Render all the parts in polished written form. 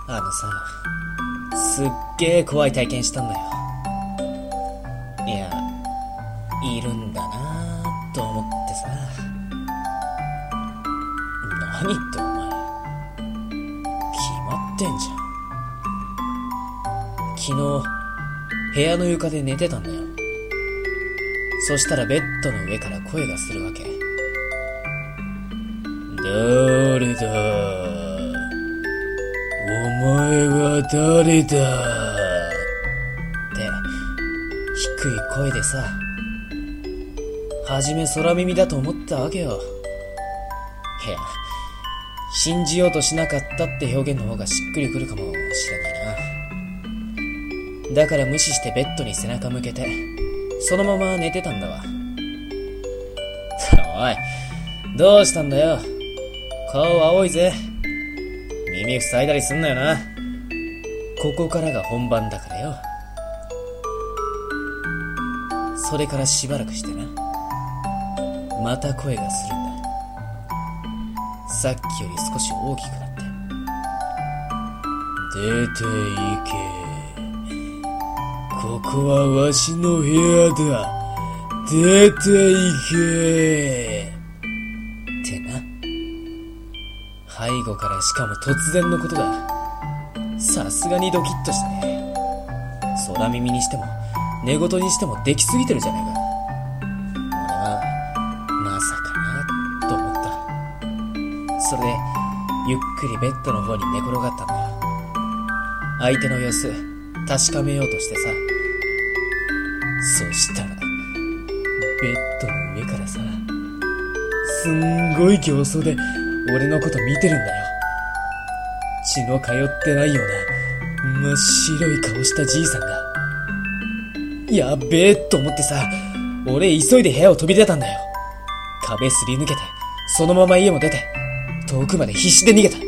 さ、すっげー怖い体験したんだよ。いや、いるんだなーと思ってさ。何ってお前、決まってんじゃん。昨日、部屋の床で寝てたんだよ。そしたらベッドの上から声がするわけ。誰だ？お前は誰だ？って低い声でさ、はじめ空耳だと思ったわけよ。いや、信じようとしなかったって表現の方がしっくりくるかもしれないな。だから無視してベッドに背中向けてそのまま寝てたんだわ。おい、どうしたんだよ。顔青いぜ。耳塞いだりすんなよな。ここからが本番だからよ。それからしばらくしてな、また声がするんだ。さっきより少し大きくなって。出て行け。ここはわしの部屋だ。出て行け。ってな。背後からしかも突然のことだ。さすがにドキッとしたね。空耳にしても寝言にしてもできすぎてるじゃないか。俺はまさかなと思った。それでゆっくりベッドの方に寝転がったんだよ。相手の様子確かめようとしてさ。そしたらベッドの上からさ、すんごい形相で俺のこと見てるんだよ。血の通ってないような真っ白い顔したじいさんが。やっべえと思ってさ、俺急いで部屋を飛び出たんだよ。壁すり抜けてそのまま家も出て遠くまで必死で逃げた。い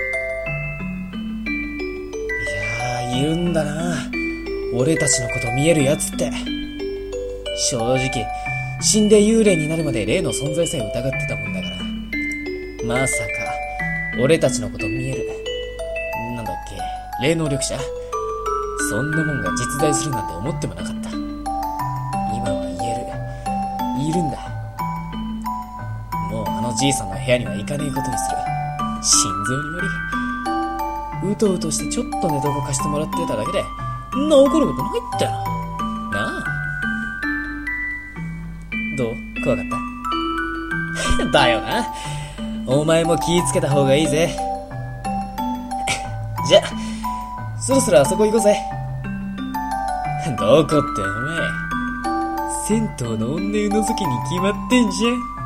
やー、いるんだな、俺たちのこと見えるやつって。正直死んで幽霊になるまで霊の存在さえ疑ってたもんだから、まさか俺たちのこと見える、なんだっけ、霊能力者、そんなもんが実在するなんて思ってもなかった。今は言える、いるんだ。もうあのじいさんの部屋には行かねえことにする。心臓に悪い。うとうとしてちょっと寝床貸してもらってただけでんな怒ることないってな。なあ、どう？怖かっただよな。お前も気ぃつけた方がいいぜ。じゃ、そろそろあそこ行こうぜ。どこってお前、銭湯の女湯のぞきに決まってんじゃん。